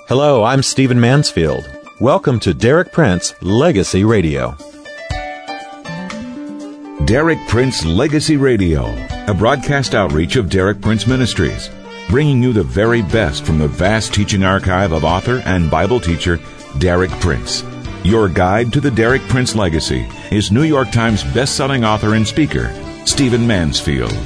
Hello, I'm Stephen Mansfield. Welcome to Derek Prince Legacy Radio. Derek Prince Legacy Radio, a broadcast outreach of Derek Prince Ministries, bringing you the very best from the vast teaching archive of author and Bible teacher Derek Prince. Your guide to the Derek Prince legacy is New York Times best-selling author and speaker, Stephen Mansfield.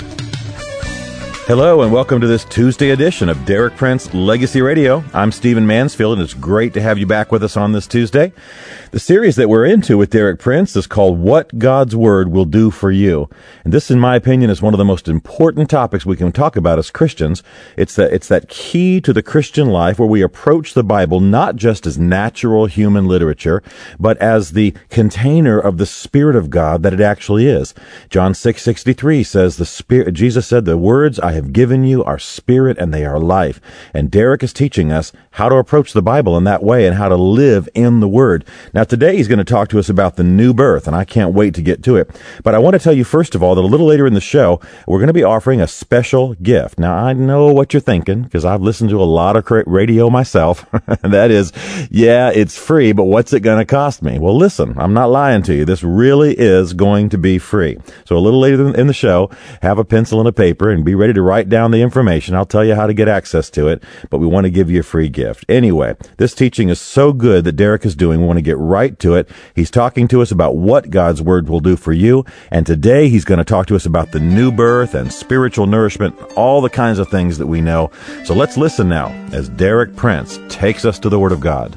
Hello, and welcome to this Tuesday edition of Derek Prince Legacy Radio. I'm Stephen Mansfield, and it's great to have you back with us on this Tuesday. The series that we're into with Derek Prince is called What God's Word Will Do for You. And this, in my opinion, is one of the most important topics we can talk about as Christians. It's that key to the Christian life where we approach the Bible not just as natural human literature, but as the container of the Spirit of God that it actually is. John 6:63 says, Jesus said, "The words I have given you are spirit and they are life." And Derek is teaching us how to approach the Bible in that way and how to live in the Word. Now, today he's going to talk to us about the new birth, and I can't wait to get to it. But I want to tell you, first of all, that a little later in the show, we're going to be offering a special gift. Now, I know what you're thinking, because I've listened to a lot of radio myself. That is, yeah, it's free, but what's it going to cost me? Well, listen, I'm not lying to you. This really is going to be free. So a little later in the show, have a pencil and a paper and be ready to write down the information. I'll tell you how to get access to it, but we want to give you a free gift. Anyway, this teaching is so good that Derek is doing. We want to get right to it. He's talking to us about what God's Word will do for you, and today he's going to talk to us about the new birth and spiritual nourishment, all the kinds of things that we know. So let's listen now as Derek Prince takes us to the Word of God.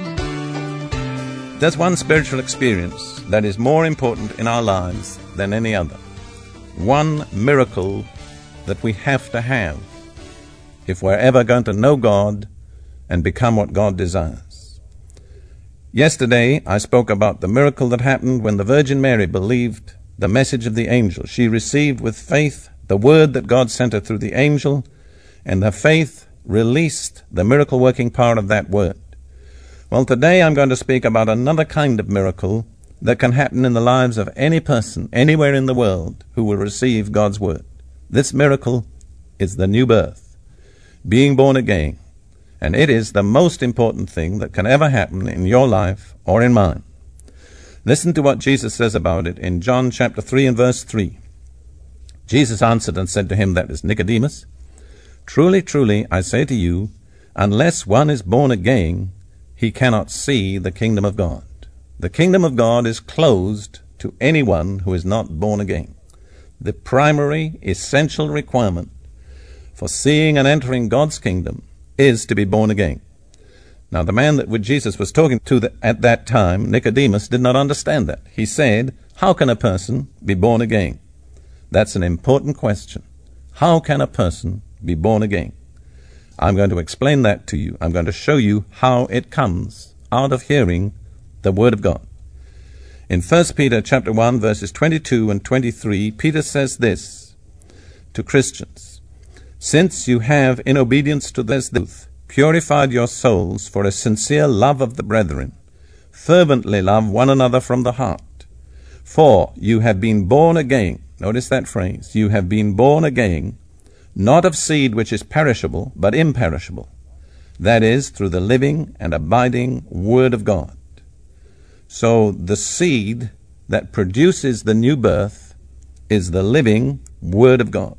There's one spiritual experience that is more important in our lives than any other. One miracle that we have to have if we're ever going to know God and become what God desires. Yesterday, I spoke about the miracle that happened when the Virgin Mary believed the message of the angel. She received with faith the word that God sent her through the angel, and her faith released the miracle-working power of that word. Well, today I'm going to speak about another kind of miracle that can happen in the lives of any person, anywhere in the world, who will receive God's word. This miracle is the new birth, being born again. And it is the most important thing that can ever happen in your life or in mine. Listen to what Jesus says about it in John chapter 3 and verse 3. Jesus answered and said to him, that is Nicodemus, "Truly, truly, I say to you, unless one is born again, he cannot see the kingdom of God." The kingdom of God is closed to anyone who is not born again. The primary, essential requirement for seeing and entering God's kingdom is to be born again. Now, the man that Jesus was talking to at that time, Nicodemus, did not understand that. He said, how can a person be born again? That's an important question. How can a person be born again? I'm going to explain that to you. I'm going to show you how it comes out of hearing the Word of God. In 1 Peter chapter 1, verses 22 and 23, Peter says this to Christians, "Since you have, in obedience to this truth, purified your souls for a sincere love of the brethren, fervently love one another from the heart. For you have been born again," notice that phrase, "you have been born again, not of seed which is perishable, but imperishable, that is, through the living and abiding Word of God." So the seed that produces the new birth is the living Word of God.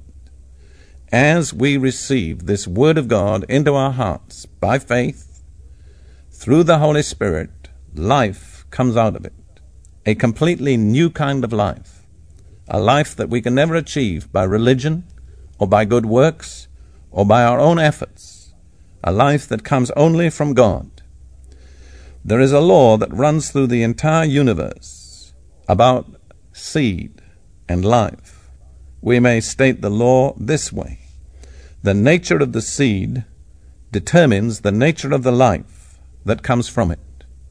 As we receive this Word of God into our hearts by faith, through the Holy Spirit, life comes out of it. A completely new kind of life. A life that we can never achieve by religion or by good works or by our own efforts. A life that comes only from God. There is a law that runs through the entire universe about seed and life. We may state the law this way. The nature of the seed determines the nature of the life that comes from it.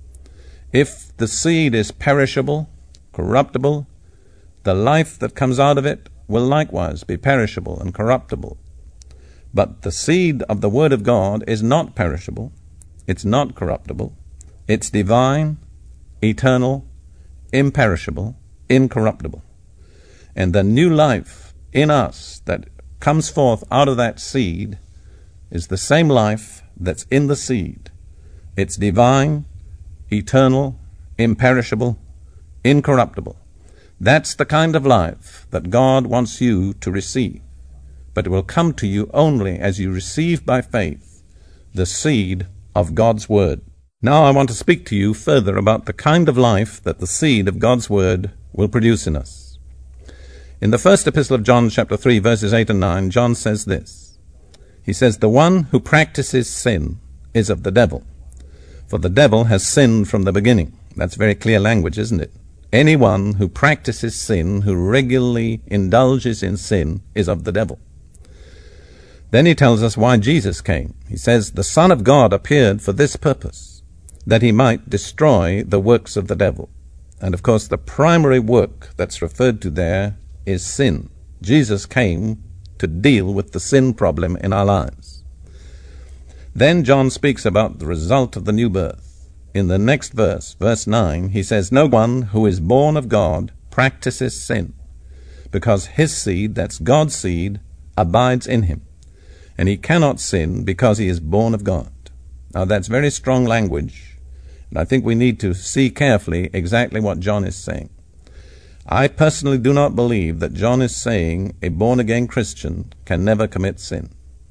If the seed is perishable, corruptible, the life that comes out of it will likewise be perishable and corruptible. But the seed of the Word of God is not perishable, it's not corruptible, it's divine, eternal, imperishable, incorruptible. And the new life in us that comes forth out of that seed is the same life that's in the seed. It's divine, eternal, imperishable, incorruptible. That's the kind of life that God wants you to receive. But it will come to you only as you receive by faith the seed of God's Word. Now I want to speak to you further about the kind of life that the seed of God's Word will produce in us. In the first epistle of John, chapter 3, verses 8 and 9, John says this. He says, "The one who practices sin is of the devil, for the devil has sinned from the beginning." That's very clear language, isn't it? Anyone who practices sin, who regularly indulges in sin, is of the devil. Then he tells us why Jesus came. He says, "The Son of God appeared for this purpose, that he might destroy the works of the devil." And of course, the primary work that's referred to there is sin. Jesus came to deal with the sin problem in our lives. Then John speaks about the result of the new birth. In the next verse, verse 9, he says, "No one who is born of God practices sin, because his seed, that's God's seed, abides in him. And he cannot sin because he is born of God." Now that's very strong language, and I think we need to see carefully exactly what John is saying. I personally do not believe that John is saying a born-again Christian can never commit sin.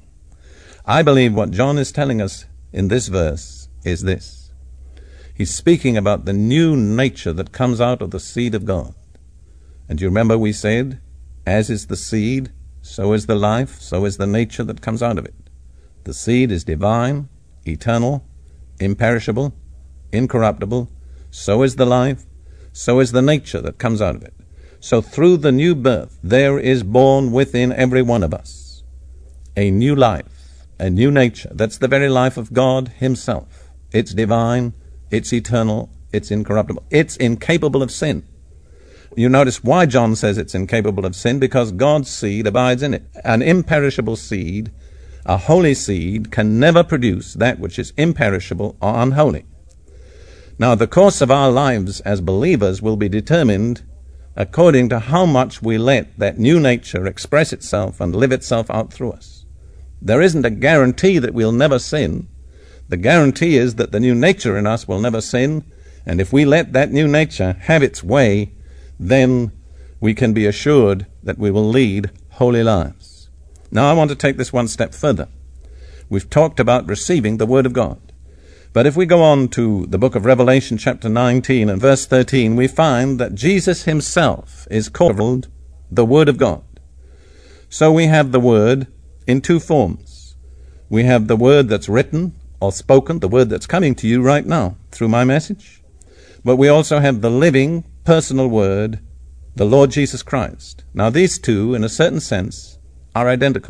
I believe what John is telling us in this verse is this. He's speaking about the new nature that comes out of the seed of God. And you remember we said, as is the seed, so is the life, so is the nature that comes out of it. The seed is divine, eternal, imperishable, incorruptible. So is the life, so is the nature that comes out of it. So through the new birth, there is born within every one of us a new life, a new nature. That's the very life of God himself. It's divine, it's eternal, it's incorruptible. It's incapable of sin. You notice why John says it's incapable of sin, because God's seed abides in it. An imperishable seed, a holy seed, can never produce that which is imperishable or unholy. Now, the course of our lives as believers will be determined according to how much we let that new nature express itself and live itself out through us. There isn't a guarantee that we'll never sin. The guarantee is that the new nature in us will never sin, and if we let that new nature have its way, then we can be assured that we will lead holy lives. Now I want to take this one step further. We've talked about receiving the Word of God. But if we go on to the book of Revelation chapter 19 and verse 13, we find that Jesus himself is called the Word of God. So we have the Word in two forms. We have the Word that's written or spoken, the Word that's coming to you right now through my message. But we also have the living, personal Word, the Lord Jesus Christ. Now these two, in a certain sense, are identical.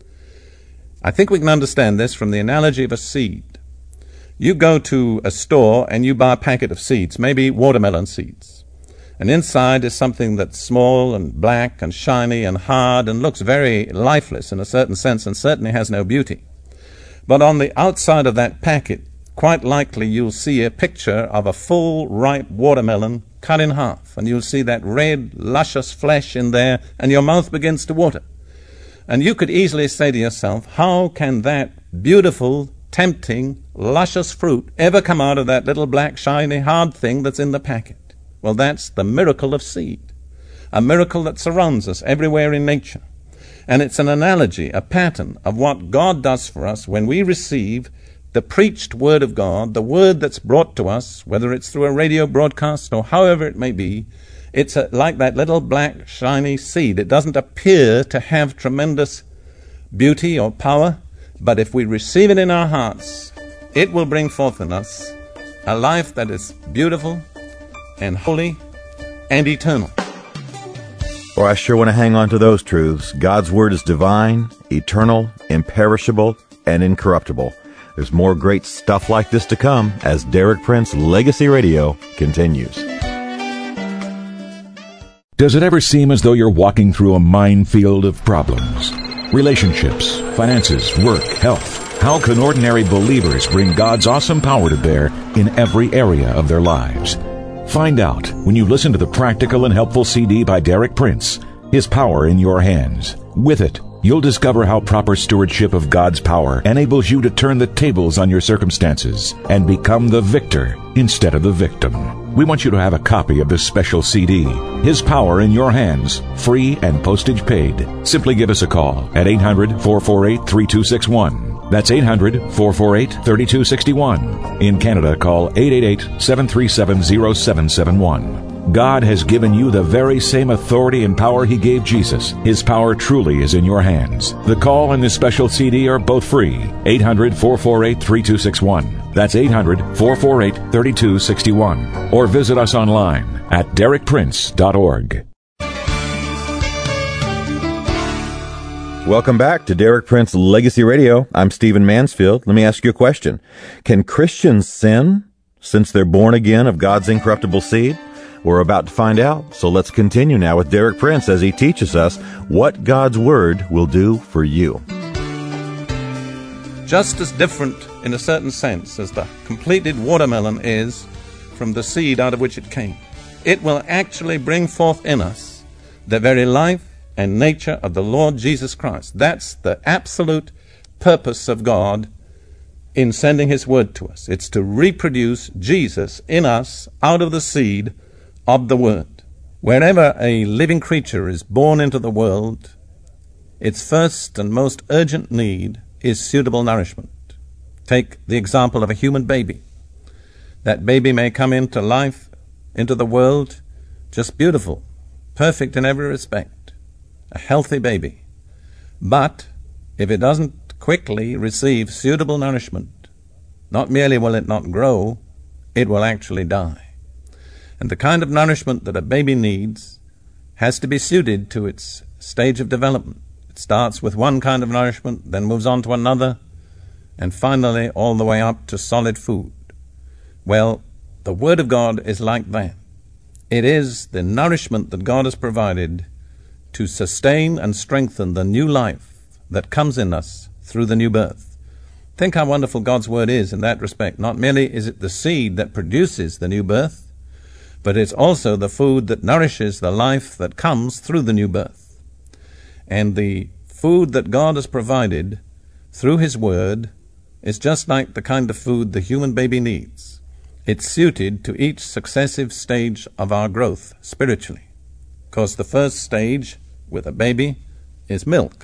I think we can understand this from the analogy of a seed. You go to a store and you buy a packet of seeds, maybe watermelon seeds. And inside is something that's small and black and shiny and hard and looks very lifeless in a certain sense and certainly has no beauty. But on the outside of that packet, quite likely you'll see a picture of a full, ripe watermelon cut in half. And you'll see that red, luscious flesh in there, and your mouth begins to water. And you could easily say to yourself, how can that beautiful, tempting, luscious fruit ever come out of that little black, shiny, hard thing that's in the packet? Well, that's the miracle of seed, a miracle that surrounds us everywhere in nature. And it's an analogy, a pattern of what God does for us when we receive the preached Word of God, the Word that's brought to us, whether it's through a radio broadcast or however it may be. It's like that little black, shiny seed. It doesn't appear to have tremendous beauty or power, but if we receive it in our hearts, it will bring forth in us a life that is beautiful and holy and eternal. Well, I sure want to hang on to those truths. God's Word is divine, eternal, imperishable, and incorruptible. There's more great stuff like this to come as Derek Prince Legacy Radio continues. Does it ever seem as though you're walking through a minefield of problems? Relationships, finances, work, health. How can ordinary believers bring God's awesome power to bear in every area of their lives? Find out when you listen to the practical and helpful CD by Derek Prince, His Power in Your Hands. With it, You'll discover how proper stewardship of God's power enables you to turn the tables on your circumstances and become the victor instead of the victim. We want you to have a copy of this special CD, His Power in Your Hands, free and postage paid. Simply give us a call at 800-448-3261. That's 800-448-3261. In Canada, call 888-737-0771. God has given you the very same authority and power He gave Jesus. His power truly is in your hands. The call and this special CD are both free. 800-448-3261. That's 800-448-3261. Or visit us online at DerekPrince.org. Welcome back to Derek Prince Legacy Radio. I'm Stephen Mansfield. Let me ask you a question. Can Christians sin since they're born again of God's incorruptible seed? We're about to find out, so let's continue now with Derek Prince as he teaches us what God's Word will do for you. Just as different in a certain sense as the completed watermelon is from the seed out of which it came, it will actually bring forth in us the very life and nature of the Lord Jesus Christ. That's the absolute purpose of God in sending His Word to us. It's to reproduce Jesus in us out of the seed of the Word. Wherever a living creature is born into the world, its first and most urgent need is suitable nourishment. Take the example of a human baby. That baby may come into life, into the world, just beautiful, perfect in every respect, a healthy baby. But if it doesn't quickly receive suitable nourishment, not merely will it not grow, it will actually die. And the kind of nourishment that a baby needs has to be suited to its stage of development. It starts with one kind of nourishment, then moves on to another, and finally all the way up to solid food. Well, the Word of God is like that. It is the nourishment that God has provided to sustain and strengthen the new life that comes in us through the new birth. Think how wonderful God's Word is in that respect. Not merely is it the seed that produces the new birth, but it's also the food that nourishes the life that comes through the new birth. And the food that God has provided through His Word is just like the kind of food the human baby needs. It's suited to each successive stage of our growth spiritually. Because the first stage with a baby is milk.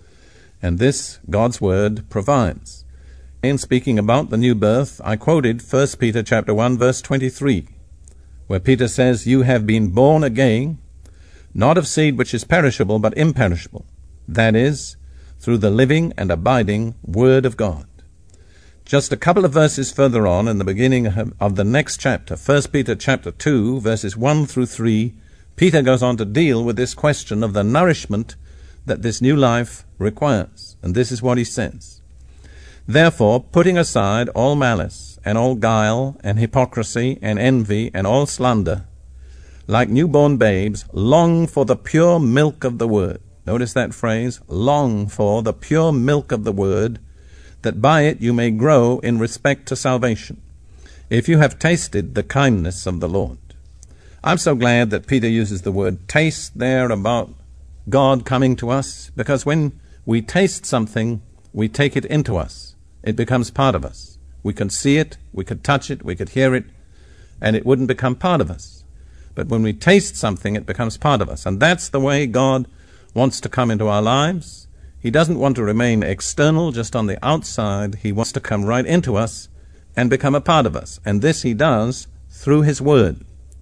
And this God's Word provides. In speaking about the new birth, I quoted 1 Peter chapter 1, verse 23, where Peter says, "You have been born again, not of seed which is perishable, but imperishable, that is, through the living and abiding Word of God." Just a couple of verses further on, in the beginning of the next chapter, 1 Peter chapter 2, verses 1 through 3, Peter goes on to deal with this question of the nourishment that this new life requires. And this is what he says. "Therefore, putting aside all malice, and all guile, and hypocrisy, and envy, and all slander, like newborn babes, long for the pure milk of the Word." Notice that phrase, long for the pure milk of the Word, that by it you may grow in respect to salvation, if you have tasted the kindness of the Lord. I'm so glad that Peter uses the word taste there about God coming to us, because when we taste something, we take it into us. It becomes part of us. We can see it, we could touch it, we could hear it, and it wouldn't become part of us. But when we taste something, it becomes part of us. And that's the way God wants to come into our lives. He doesn't want to remain external, just on the outside. He wants to come right into us and become a part of us. And this He does through His Word.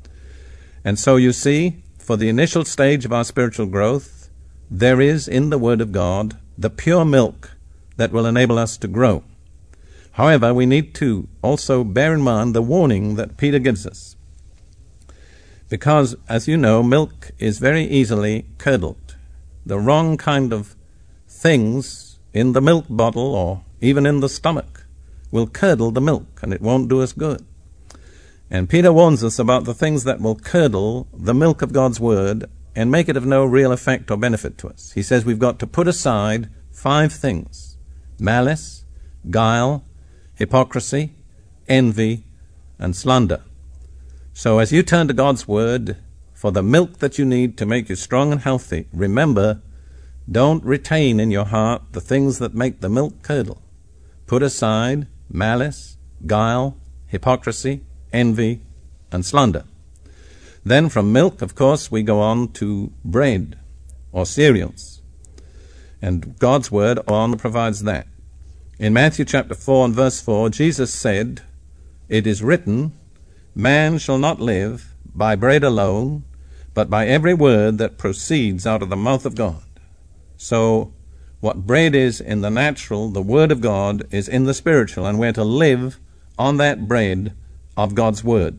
And so you see, for the initial stage of our spiritual growth, there is in the Word of God the pure milk that will enable us to grow. However, we need to also bear in mind the warning that Peter gives us. Because, as you know, milk is very easily curdled. The wrong kind of things in the milk bottle or even in the stomach will curdle the milk, and it won't do us good. And Peter warns us about the things that will curdle the milk of God's Word and make it of no real effect or benefit to us. He says we've got to put aside 5 things: malice, guile, hypocrisy, envy, and slander. So as you turn to God's Word for the milk that you need to make you strong and healthy, remember Don't retain in your heart the things that make the milk curdle. Put aside malice, guile, hypocrisy, envy, and slander. Then from milk, of course, we go on to bread or cereals. And God's word on provides that. In Matthew chapter 4 and verse 4, Jesus said, "It is written, man shall not live by bread alone, but by every word that proceeds out of the mouth of God." So what bread is in the natural, the word of God is in the spiritual, and we're to live on that bread of God's word.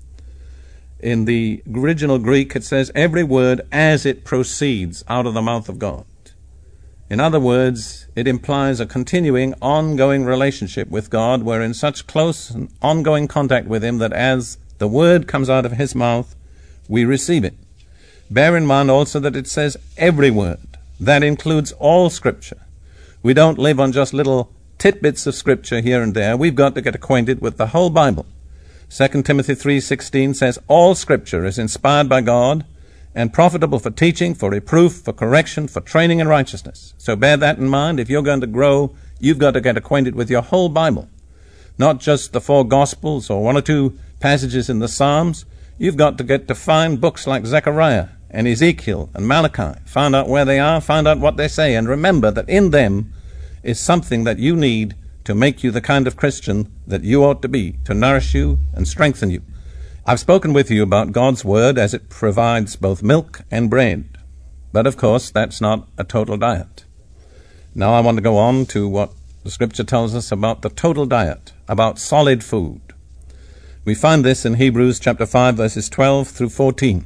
In the original Greek, it says, every word as it proceeds out of the mouth of God. In other words, it implies a continuing, ongoing relationship with God. We're in such close and ongoing contact with Him that as the word comes out of His mouth, we receive it. Bear in mind also that it says every word. That includes all Scripture. We don't live on just little tidbits of Scripture here and there. We've got to get acquainted with the whole Bible. 2 Timothy 3:16 says, all Scripture is inspired by God and profitable for teaching, for reproof, for correction, for training in righteousness. So bear that in mind. If you're going to grow, you've got to get acquainted with your whole Bible. Not just the 4 Gospels or 1 or 2 passages in the Psalms. You've got to get to find books like Zechariah and Ezekiel and Malachi. Find out where they are, find out what they say, and remember that in them is something that you need to make you the kind of Christian that you ought to be, to nourish you and strengthen you. I've spoken with you about God's Word as it provides both milk and bread. But of course, that's not a total diet. Now I want to go on to what the Scripture tells us about the total diet, about solid food. We find this in Hebrews chapter 5, verses 12 through 14.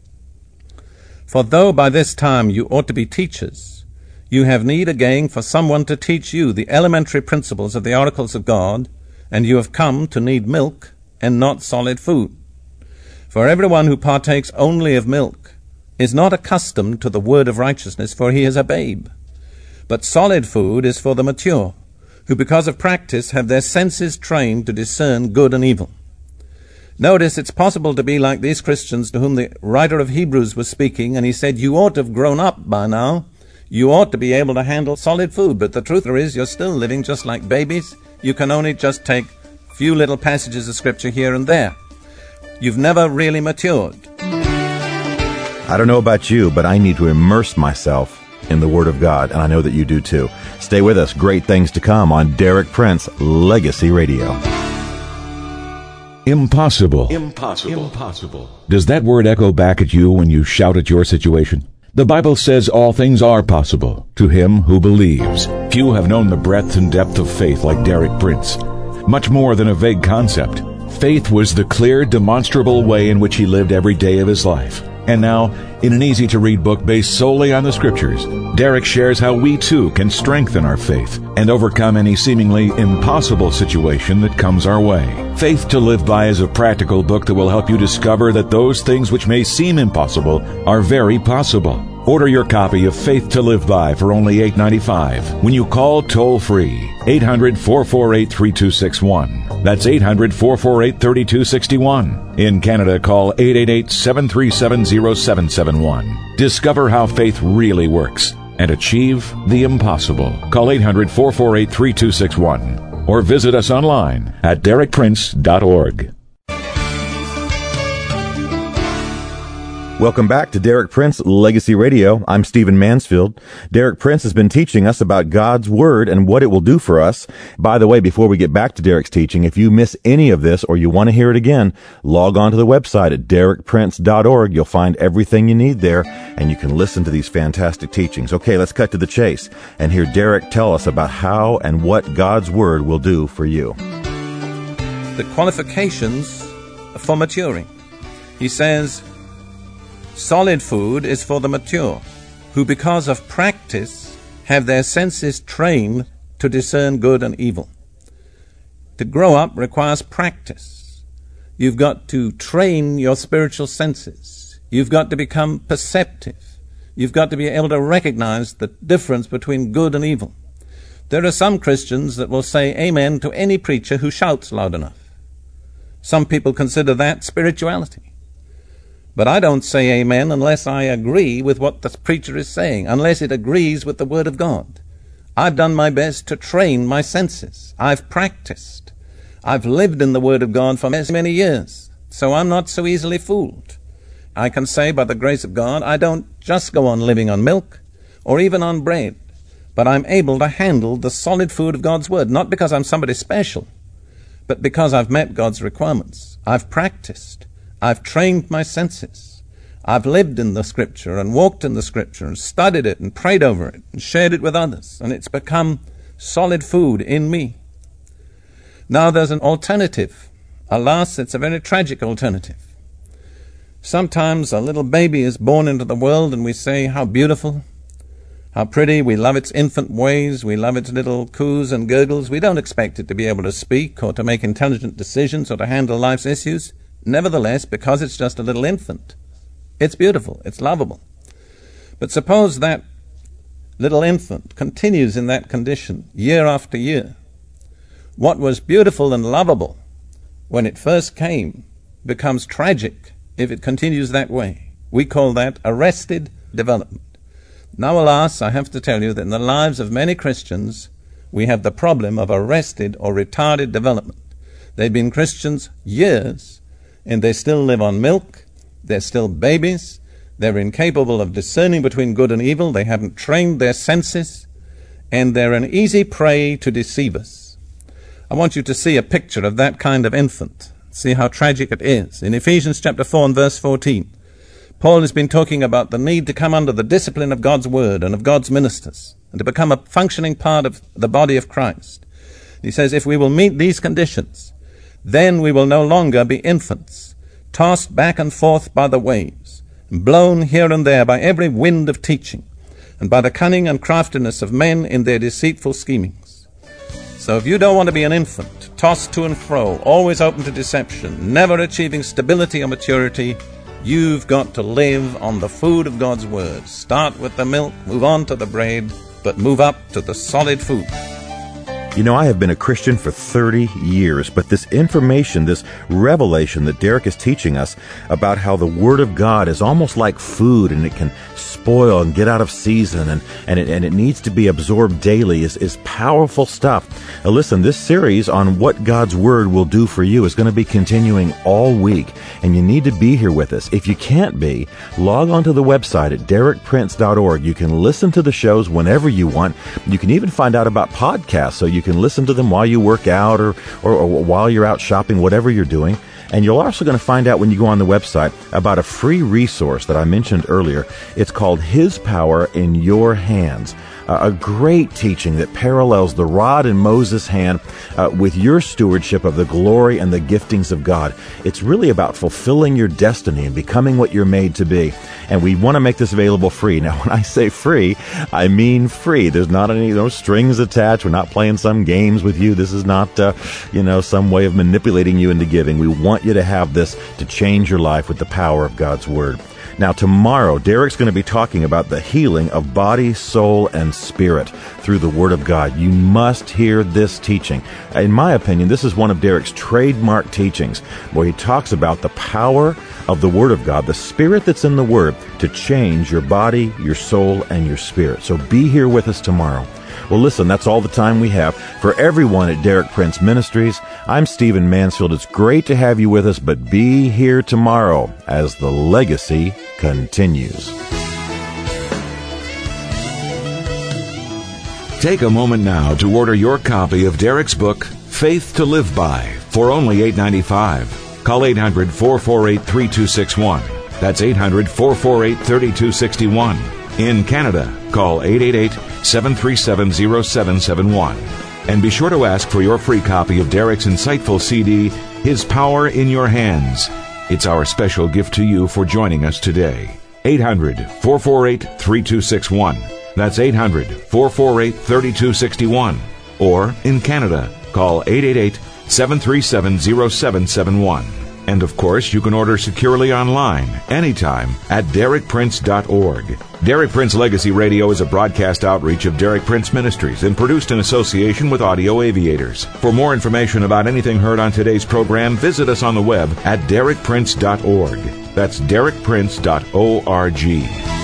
For though by this time you ought to be teachers, you have need again for someone to teach you the elementary principles of the oracles of God, and you have come to need milk and not solid food. For everyone who partakes only of milk is not accustomed to the word of righteousness, for he is a babe. But solid food is for the mature, who because of practice have their senses trained to discern good and evil. Notice it's possible to be like these Christians to whom the writer of Hebrews was speaking, and he said, you ought to have grown up by now. You ought to be able to handle solid food, but the truth is you're still living just like babies. You can only just take a few little passages of Scripture here and there. You've never really matured. I don't know about you, but I need to immerse myself in the Word of God, and I know that you do too. Stay with us. Great things to come on Derek Prince Legacy Radio. Impossible. Impossible. Impossible. Does that word echo back at you when you shout at your situation? The Bible says all things are possible to him who believes. Few have known the breadth and depth of faith like Derek Prince. Much more than a vague concept. Faith was the clear, demonstrable way in which he lived every day of his life. And now, in an easy-to-read book based solely on the Scriptures, Derek shares how we too can strengthen our faith and overcome any seemingly impossible situation that comes our way. Faith to Live By is a practical book that will help you discover that those things which may seem impossible are very possible. Order your copy of Faith to Live By for only $8.95 when you call toll-free 800-448-3261. That's 800-448-3261. In Canada, call 888-737-0771. Discover how faith really works and achieve the impossible. Call 800-448-3261 or visit us online at derekprince.org. Welcome back to Derek Prince Legacy Radio. I'm Stephen Mansfield. Derek Prince has been teaching us about God's Word and what it will do for us. By the way, before we get back to Derek's teaching, if you miss any of this or you want to hear it again, log on to the website at derekprince.org. You'll find everything you need there, and you can listen to these fantastic teachings. Okay, let's cut to the chase and hear Derek tell us about how and what God's Word will do for you. The qualifications for maturing. He says, solid food is for the mature, who because of practice have their senses trained to discern good and evil. To grow up requires practice. You've got to train your spiritual senses. You've got to become perceptive. You've got to be able to recognize the difference between good and evil. There are some Christians that will say amen to any preacher who shouts loud enough. Some people consider that spirituality. But I don't say amen unless I agree with what the preacher is saying, unless it agrees with the Word of God. I've done my best to train my senses. I've practiced. I've lived in the Word of God for many years, so I'm not so easily fooled. I can say, by the grace of God, I don't just go on living on milk or even on bread, but I'm able to handle the solid food of God's Word, not because I'm somebody special, but because I've met God's requirements. I've practiced. I've trained my senses. I've lived in the Scripture and walked in the Scripture and studied it and prayed over it and shared it with others, and it's become solid food in me. Now there's an alternative. Alas, it's a very tragic alternative. Sometimes a little baby is born into the world and we say, how beautiful, how pretty, we love its infant ways, we love its little coos and gurgles. We don't expect it to be able to speak or to make intelligent decisions or to handle life's issues. Nevertheless, because it's just a little infant, it's beautiful, it's lovable. But suppose that little infant continues in that condition year after year. What was beautiful and lovable when it first came becomes tragic if it continues that way. We call that arrested development. Now, alas, I have to tell you that in the lives of many Christians, we have the problem of arrested or retarded development. They've been Christians years, and they still live on milk, they're still babies, they're incapable of discerning between good and evil, they haven't trained their senses, and they're an easy prey to deceivers. I want you to see a picture of that kind of infant, see how tragic it is. In Ephesians chapter 4 and verse 14, Paul has been talking about the need to come under the discipline of God's Word and of God's ministers, and to become a functioning part of the body of Christ. He says, if we will meet these conditions, then we will no longer be infants, tossed back and forth by the waves, blown here and there by every wind of teaching, and by the cunning and craftiness of men in their deceitful schemings. So if you don't want to be an infant, tossed to and fro, always open to deception, never achieving stability or maturity, you've got to live on the food of God's Word. Start with the milk, move on to the bread, but move up to the solid food. You know, I have been a Christian for 30 years, but this information, this revelation that Derek is teaching us about how the Word of God is almost like food and it can spoil and get out of season and it needs to be absorbed daily is powerful stuff. Now listen, this series on what God's Word will do for you is going to be continuing all week, and you need to be here with us. If you can't be, log on to the website at DerekPrince.org. You can listen to the shows whenever you want. You can even find out about podcasts, so you can listen to them while you work out or while you're out shopping, whatever you're doing. And you're also going to find out when you go on the website about a free resource that I mentioned earlier. It's called His Power in Your Hands. A great teaching that parallels the rod in Moses' hand with your stewardship of the glory and the giftings of God. It's really about fulfilling your destiny and becoming what you're made to be. And we want to make this available free. Now, when I say free, I mean free. There's not any strings attached. We're not playing some games with you. This is not, some way of manipulating you into giving. We want you to have this to change your life with the power of God's Word. Now, tomorrow, Derek's going to be talking about the healing of body, soul, and spirit through the Word of God. You must hear this teaching. In my opinion, this is one of Derek's trademark teachings, where he talks about the power of the Word of God, the Spirit that's in the Word, to change your body, your soul, and your spirit. So be here with us tomorrow. Well, listen, that's all the time we have. For everyone at Derek Prince Ministries, I'm Stephen Mansfield. It's great to have you with us, but be here tomorrow as the legacy continues. Take a moment now to order your copy of Derek's book, Faith to Live By, for only $8.95. Call 800-448-3261. That's 800-448-3261. In Canada, call 888-737-0771. And be sure to ask for your free copy of Derek's insightful CD, His Power in Your Hands. It's our special gift to you for joining us today. 800-448-3261. That's 800-448-3261. Or in Canada, call 888-737-0771. And of course, you can order securely online, anytime, at DerekPrince.org. Derek Prince Legacy Radio is a broadcast outreach of Derek Prince Ministries and produced in association with Audio Aviators. For more information about anything heard on today's program, visit us on the web at DerekPrince.org. That's DerekPrince.org.